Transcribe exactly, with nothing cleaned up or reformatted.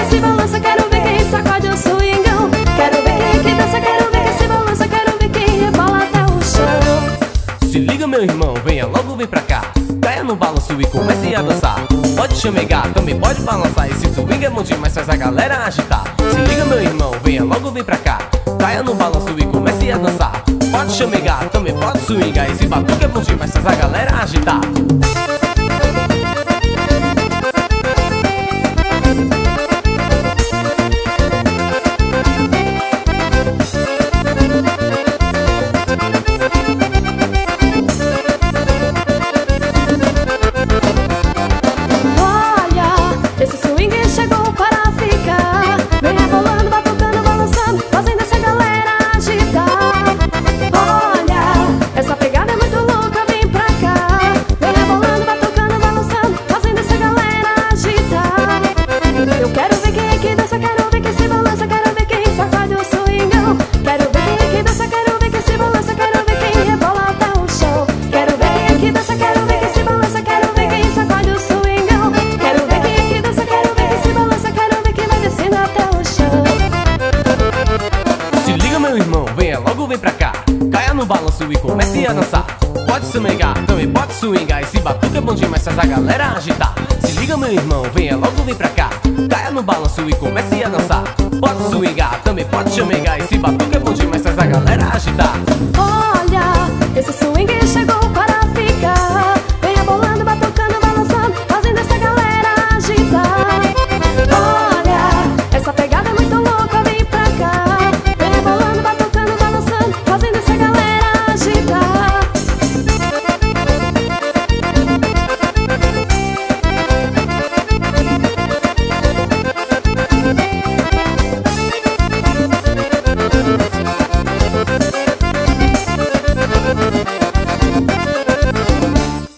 que se balança, quero ver quem sacode o swingão. Quero ver quem que dança, quero ver quem se balança, quero ver quem rebola até o chão. Se liga meu irmão, venha logo, vem pra cá. Caia no balanço e comece a dançar. Pode chamegar, também pode balançar. Esse swing é bom demais, faz a galera agitar. Se liga meu irmão, venha logo, vem pra cá. Caia no balanço e comece a dançar. Pode chamegar, também pode swingar. Esse batuque é bom demais, faz a galera agitar. Venha logo, vem pra cá. Caia no balanço e comece a dançar. Pode chamegar, também pode swingar. Esse batuque é bom demais, faz a galera agitar. Se liga meu irmão, venha logo, vem pra cá. Caia no balanço e comece a dançar. Pode swingar, também pode chamegar. Esse batuque é bom demais, faz a galera agitar.